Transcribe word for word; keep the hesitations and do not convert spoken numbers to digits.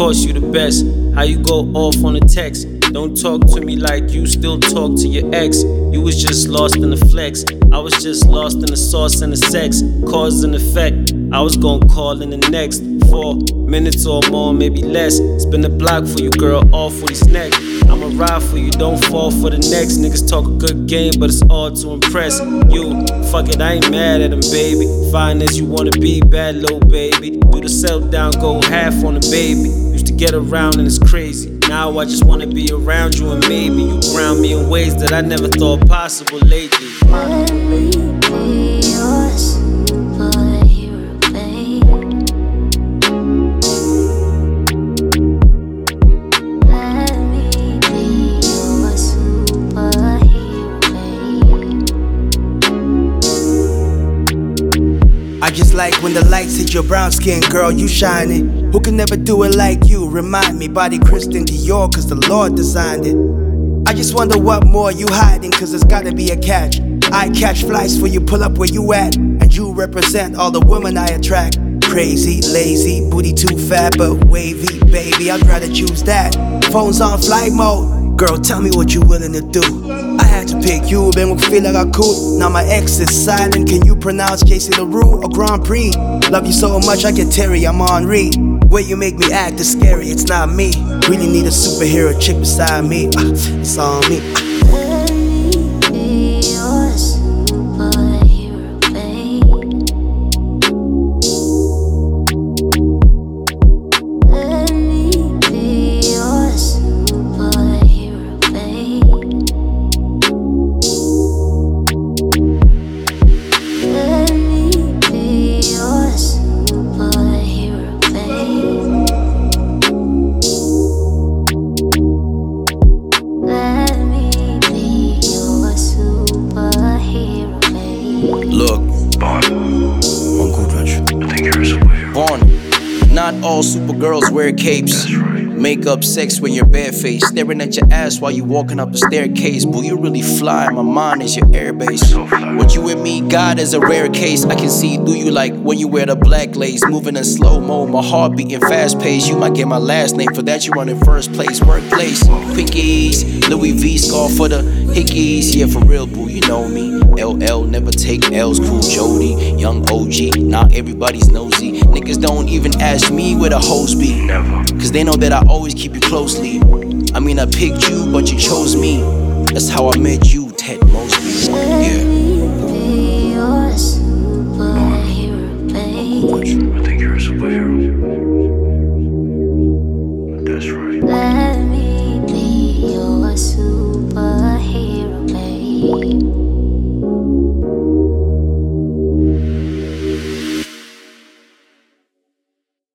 course you the best. How you go off on a text? Don't talk to me like you still talk to your ex. You was just lost in the flex. I was just lost in the sauce and the sex. Cause and effect. I was gon' call in the next four minutes or more, maybe less. Spin the block for you, girl, all for these neck. I'ma ride for you, don't fall for the next. Niggas talk a good game, but it's all to impress you. Fuck it, I ain't mad at him, baby. Fine as you wanna be, bad little baby. Do the sell down, go half on the baby. Used to get around and it's crazy. Now I just wanna be around you and maybe you ground me in ways that I never thought possible lately. Let me be your superhero, babe. Let me be your superhero, babe. I just like when the lights hit your brown skin, girl, you shining. Who can never do it like you? Remind me, body Christian Dior, cause the Lord designed it. I just wonder what more you hiding, cause there's gotta be a catch. I catch flights for you, pull up where you at, and you represent all the women I attract. Crazy, lazy, booty too fat, but wavy, baby, I'd rather choose that. Phone's on flight mode, girl, tell me what you willing to do. I had to pick you, been with feel like I could. Now my ex is silent, can you pronounce J C LaRue or Grand Prix? Love you so much, I get teary, I'm on read. Way you make me act is scary, it's not me. Really need a superhero chick beside me, uh, it's on me. Let me be your superhero, babe. Let me be your superhero, babe. Let me be your superhero, babe. Let me be your superhero, babe. Look, Bond, on Goodrich. I think you're a superhero. Vaughn, not all supergirls wear capes. That's right. Makeup sex when you're barefaced. Staring at your ass while you walking up a staircase. Boo, you really fly, my mind is your airbase. So fly. What you and me got is a rare case. I can see through you like when you wear the black lace. Moving in slow-mo, my heart beating fast pace. You might get my last name, for that you run in first place. Workplace, quickies, Louis V scarf for the hickeys. Yeah, for real, boo, you know me. L L, never take L's, cool Jody. Young O G, not everybody's nosy. Niggas don't even ask me where the hoes be. Never. Cause they know that I always keep you closely. I mean, I picked you, but you chose me. That's how I met you.